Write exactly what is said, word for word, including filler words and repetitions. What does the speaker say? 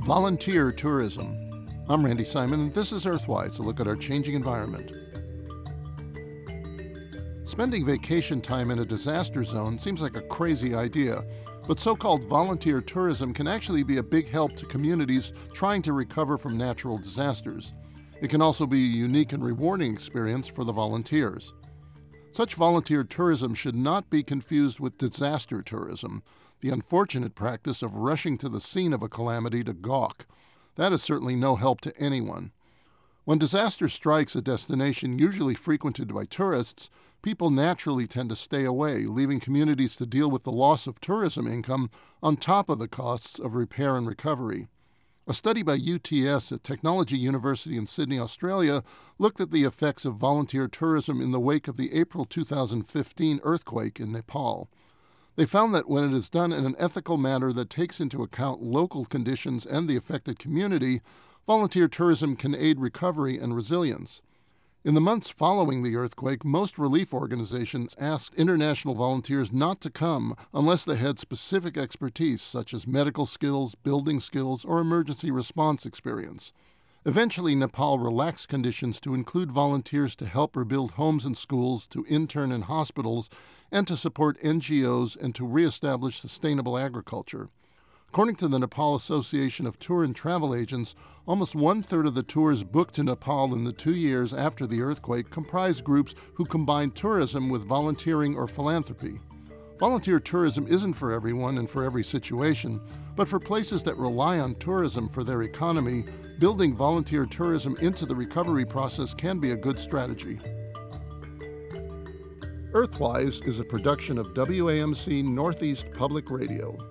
Volunteer tourism. I'm Randy Simon, and this is Earthwise, a look at our changing environment. Spending vacation time in a disaster zone seems like a crazy idea, but so-called volunteer tourism can actually be a big help to communities trying to recover from natural disasters. It can also be a unique and rewarding experience for the volunteers. Such volunteer tourism should not be confused with disaster tourism, the unfortunate practice of rushing to the scene of a calamity to gawk. That is certainly no help to anyone. When disaster strikes a destination usually frequented by tourists, people naturally tend to stay away, leaving communities to deal with the loss of tourism income on top of the costs of repair and recovery. A study by U T S at Technology University in Sydney, Australia, looked at the effects of volunteer tourism in the wake of the April two thousand fifteen earthquake in Nepal. They found that when it is done in an ethical manner that takes into account local conditions and the affected community, volunteer tourism can aid recovery and resilience. In the months following the earthquake, most relief organizations asked international volunteers not to come unless they had specific expertise such as medical skills, building skills, or emergency response experience. Eventually, Nepal relaxed conditions to include volunteers to help rebuild homes and schools, to intern in hospitals, and to support N G Os and to reestablish sustainable agriculture. According to the Nepal Association of Tour and Travel Agents, almost one-third of the tours booked to Nepal in the two years after the earthquake comprise groups who combine tourism with volunteering or philanthropy. Volunteer tourism isn't for everyone and for every situation, but for places that rely on tourism for their economy, building volunteer tourism into the recovery process can be a good strategy. Earthwise is a production of W A M C Northeast Public Radio.